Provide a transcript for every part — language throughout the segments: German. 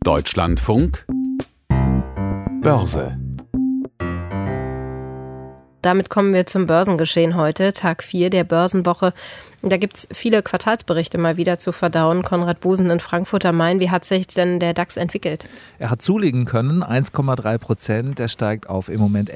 Deutschlandfunk Börse. Damit kommen wir zum Börsengeschehen heute, Tag 4 der Börsenwoche. Da gibt es viele Quartalsberichte mal wieder zu verdauen. Konrad Busen in Frankfurt am Main, wie hat sich denn der DAX entwickelt? Er hat zulegen können, 1,3%. Er steigt auf im Moment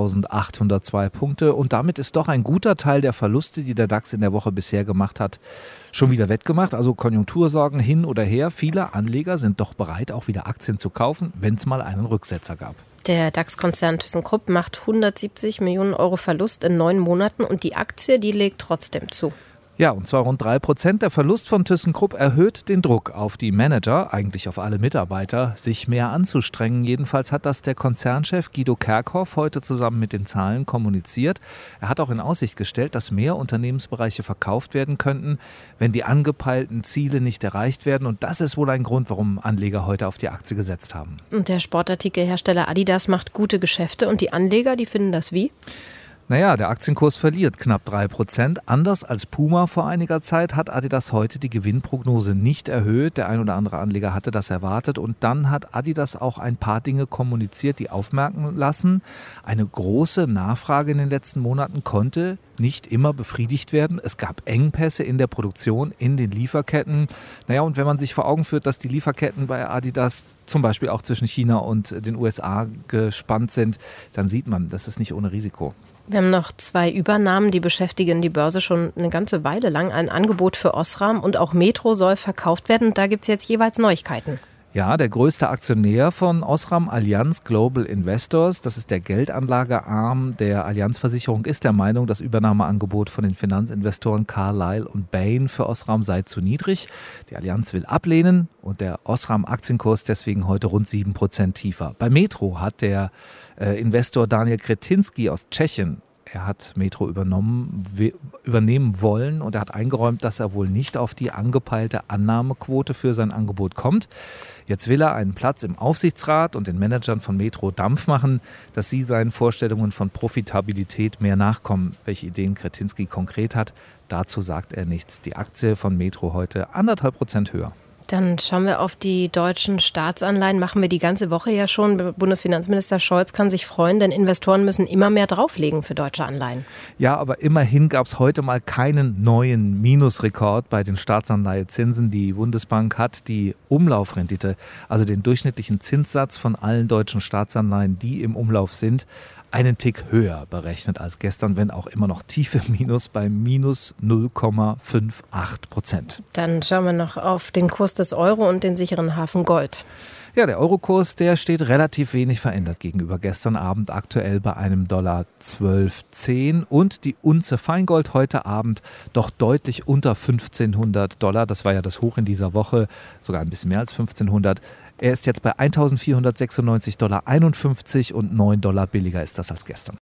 11.802 Punkte. Und damit ist doch ein guter Teil der Verluste, die der DAX in der Woche bisher gemacht hat, schon wieder wettgemacht. Also Konjunktursorgen hin oder her. Viele Anleger sind doch bereit, auch wieder Aktien zu kaufen, wenn es mal einen Rücksetzer gab. Der DAX-Konzern ThyssenKrupp macht 170 Millionen Euro Verlust in 9 Monaten und die Aktie, die legt trotzdem zu. Ja, und zwar rund 3%. Der Verlust von ThyssenKrupp erhöht den Druck auf die Manager, eigentlich auf alle Mitarbeiter, sich mehr anzustrengen. Jedenfalls hat das der Konzernchef Guido Kerkhoff heute zusammen mit den Zahlen kommuniziert. Er hat auch in Aussicht gestellt, dass mehr Unternehmensbereiche verkauft werden könnten, wenn die angepeilten Ziele nicht erreicht werden. Und das ist wohl ein Grund, warum Anleger heute auf die Aktie gesetzt haben. Und der Sportartikelhersteller Adidas macht gute Geschäfte und die Anleger, die finden das wie? Naja, der Aktienkurs verliert knapp 3%. Anders als Puma vor einiger Zeit hat Adidas heute die Gewinnprognose nicht erhöht. Der ein oder andere Anleger hatte das erwartet. Und dann hat Adidas auch ein paar Dinge kommuniziert, die aufmerken lassen. Eine große Nachfrage in den letzten Monaten konnte nicht immer befriedigt werden. Es gab Engpässe in der Produktion, in den Lieferketten. Naja, und wenn man sich vor Augen führt, dass die Lieferketten bei Adidas zum Beispiel auch zwischen China und den USA gespannt sind, dann sieht man, das ist nicht ohne Risiko. Wir haben noch 2 Übernahmen, die beschäftigen die Börse schon eine ganze Weile lang. Ein Angebot für Osram und auch Metro soll verkauft werden. Da gibt es jetzt jeweils Neuigkeiten. Ja, der größte Aktionär von Osram, Allianz Global Investors, das ist der Geldanlagearm der Allianz-Versicherung, ist der Meinung, das Übernahmeangebot von den Finanzinvestoren Carlyle und Bain für Osram sei zu niedrig. Die Allianz will ablehnen und der Osram-Aktienkurs deswegen heute rund 7% tiefer. Bei Metro hat der Investor Daniel Křetínský aus Tschechien, er hat Metro übernehmen wollen und er hat eingeräumt, dass er wohl nicht auf die angepeilte Annahmequote für sein Angebot kommt. Jetzt will er einen Platz im Aufsichtsrat und den Managern von Metro Dampf machen, dass sie seinen Vorstellungen von Profitabilität mehr nachkommen. Welche Ideen Křetínský konkret hat, dazu sagt er nichts. Die Aktie von Metro heute 1,5% höher. Dann schauen wir auf die deutschen Staatsanleihen. Machen wir die ganze Woche ja schon. Bundesfinanzminister Scholz kann sich freuen, denn Investoren müssen immer mehr drauflegen für deutsche Anleihen. Ja, aber immerhin gab es heute mal keinen neuen Minusrekord bei den Staatsanleihezinsen. Die Bundesbank hat die Umlaufrendite, also den durchschnittlichen Zinssatz von allen deutschen Staatsanleihen, die im Umlauf sind, einen Tick höher berechnet als gestern, wenn auch immer noch tief im Minus bei minus 0,58%. Dann schauen wir noch auf den Kurs des Euro und den sicheren Hafen Gold. Ja, der Eurokurs, der steht relativ wenig verändert gegenüber gestern Abend, aktuell bei einem Dollar 12,10 und die Unze Feingold heute Abend doch deutlich unter $1.500. Das war ja das Hoch in dieser Woche, sogar ein bisschen mehr als 1.500. Er ist jetzt bei $1.496,51 und $9 billiger ist das als gestern.